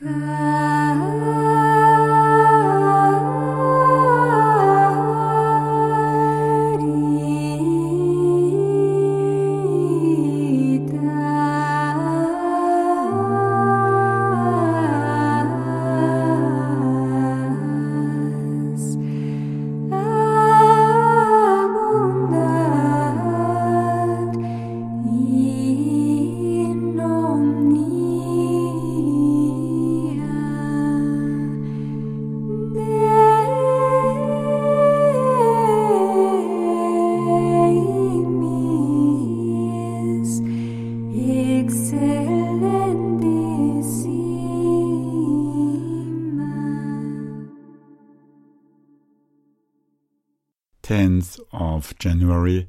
of January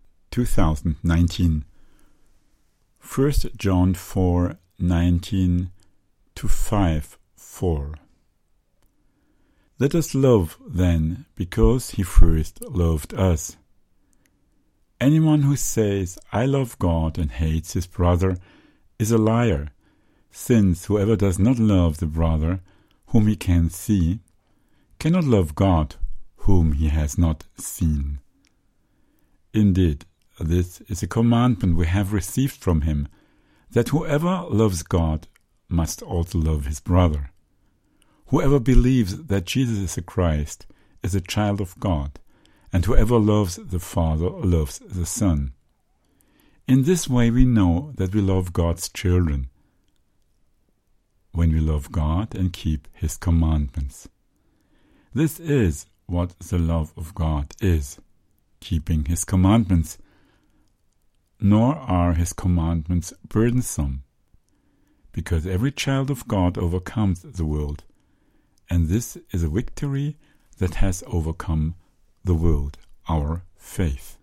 2019. 1 John 4:19 to 5:4. Let us love then, because he first loved us. Anyone who says, I love God and hates his brother is a liar, since whoever does not love the brother whom he can see cannot love God whom he has not seen. Indeed, this is a commandment we have received from him, that whoever loves God must also love his brother. Whoever believes that Jesus is the Christ is a child of God, and whoever loves the Father loves the Son. In this way we know that we love God's children, when we love God and keep his commandments. This is what the love of God is, keeping his commandments. Nor are his commandments burdensome, because every child of God overcomes the world, and this is a victory that has overcome the world, our faith.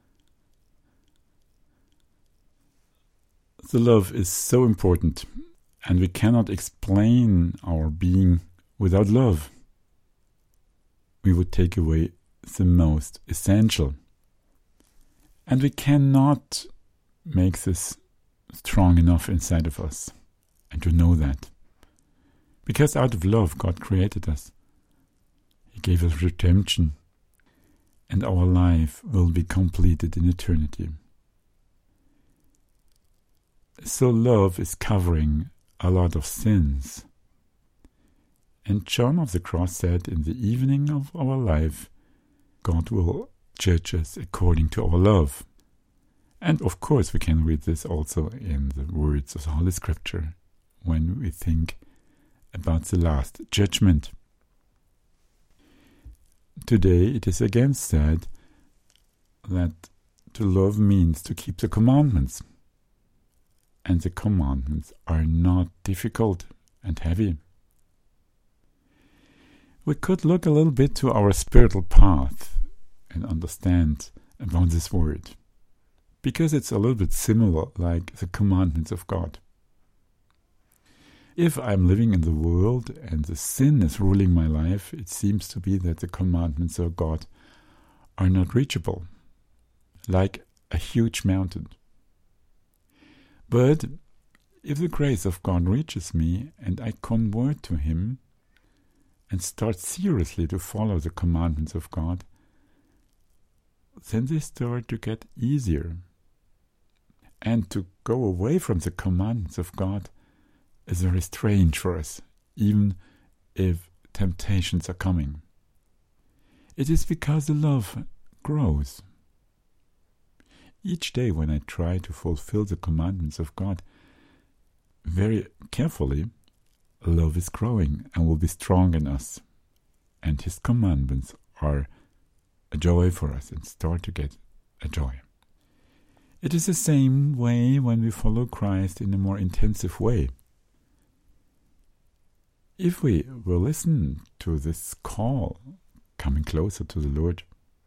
The love is so important, and we cannot explain our being without love. We would take away the most essential. And we cannot make this strong enough inside of us, and to know that. Because out of love God created us. He gave us redemption, and our life will be completed in eternity. So love is covering a lot of sins. And John of the Cross said, in the evening of our life, God will judge us according to our love. And of course we can read this also in the words of the Holy Scripture, when we think about the last judgment. Today it is again said that to love means to keep the commandments. And the commandments are not difficult and heavy. We could look a little bit to our spiritual path and understand about this word, because it's a little bit similar like the commandments of God. If I'm living in the world and the sin is ruling my life, it seems to be that the commandments of God are not reachable, like a huge mountain. But if the grace of God reaches me and I convert to him and start seriously to follow the commandments of God, then they start to get easier. And to go away from the commandments of God is very strange for us, even if temptations are coming. It is because the love grows. Each day when I try to fulfill the commandments of God very carefully, love is growing and will be strong in us. And his commandments are a joy for us and start to get a joy. It is the same way when we follow Christ in a more intensive way. If we will listen to this call, coming closer to the Lord,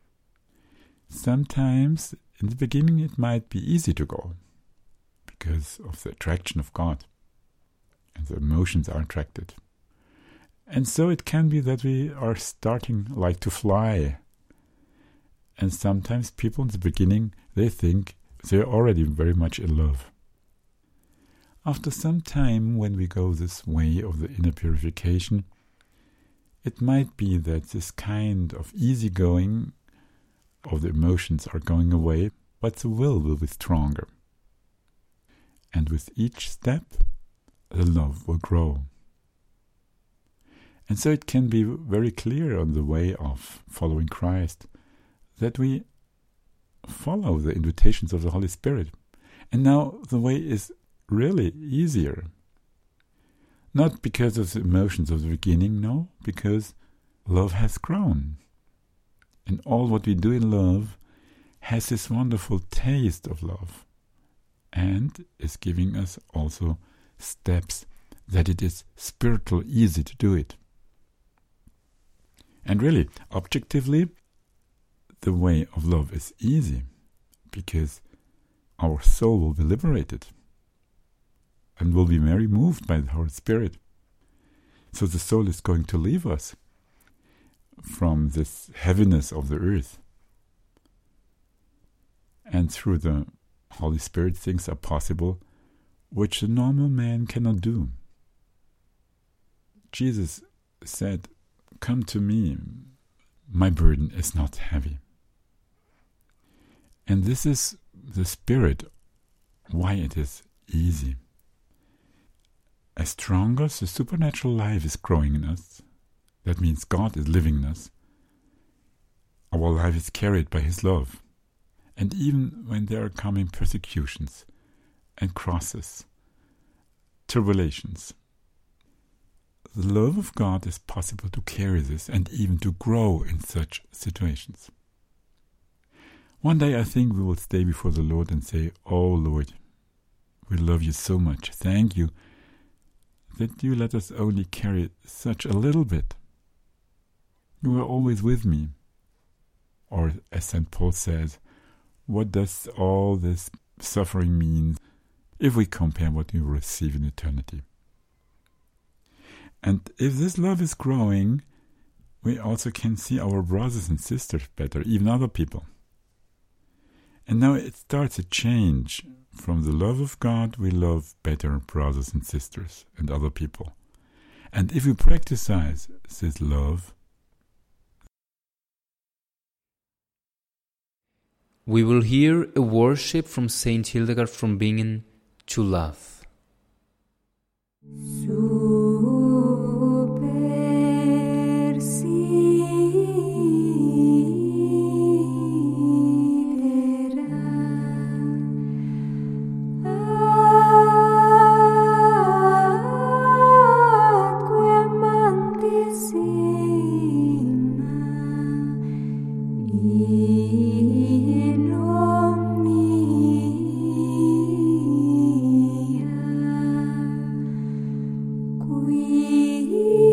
sometimes in the beginning it might be easy to go because of the attraction of God, and the emotions are attracted. And so it can be that we are starting like to fly. And sometimes people in the beginning, they think they're already very much in love. after some time, when we go this way of the inner purification, it might be that this kind of easygoing of the emotions are going away, but the will be stronger. And with each step, the love will grow. And so it can be very clear on the way of following Christ that we follow the invitations of the Holy Spirit. And now the way is really easier. Not because of the emotions of the beginning, no, because love has grown. And all what we do in love has this wonderful taste of love and is giving us also steps that it is spiritually easy to do it. And really, objectively, the way of love is easy because our soul will be liberated and will be very moved by the Holy Spirit. So the soul is going to leave us from this heaviness of the earth. And through the Holy Spirit, things are possible which the normal man cannot do. Jesus said, "Come to me, my burden is not heavy." And this is the spirit, why it is easy. As strong as the supernatural life is growing in us, that means God is living in us, our life is carried by His love. And even when there are coming persecutions and crosses, tribulations, the love of God is possible to carry this and even to grow in such situations. One day I think we will stay before the Lord and say, "Oh Lord, we love you so much. Thank you that you let us only carry such a little bit. You are always with me." Or as St. Paul says, what does all this suffering mean if we compare what we will receive in eternity? And if this love is growing, we also can see our brothers and sisters better, even other people. And now it starts a change. From the love of God, we love better brothers and sisters and other people. And if we practice this love, we will hear a worship from Saint Hildegard from Bingen to love. We